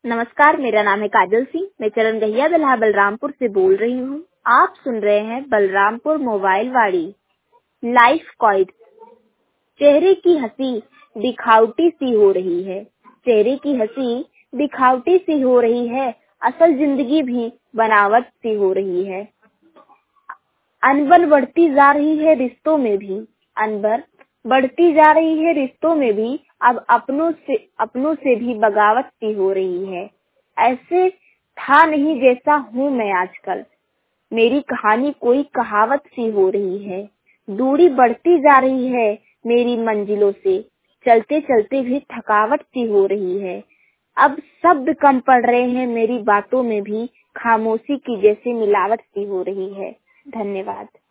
नमस्कार, मेरा नाम है काजल सिंह। मैं चरण गहिया दल्हा बलरामपुर से बोल रही हूँ। आप सुन रहे हैं Balrampur mobile Vaani. Life quite. चेहरे की हंसी दिखावटी सी हो रही है, चेहरे की हंसी दिखावटी सी हो रही है, असल जिंदगी भी बनावट सी हो रही है। अनबन बढ़ती जा रही है रिश्तों में भी, अनबन बढ़ती जा रही है रिश्तों में भी, अब अपनों से भी बगावत सी हो रही है। ऐसे था नहीं जैसा हूँ मैं आजकल, मेरी कहानी कोई कहावत सी हो रही है। दूरी बढ़ती जा रही है मेरी मंजिलों से, चलते चलते भी थकावट सी हो रही है। अब शब्द कम पड़ रहे हैं मेरी बातों में भी, खामोशी की जैसे मिलावट सी हो रही है। धन्यवाद।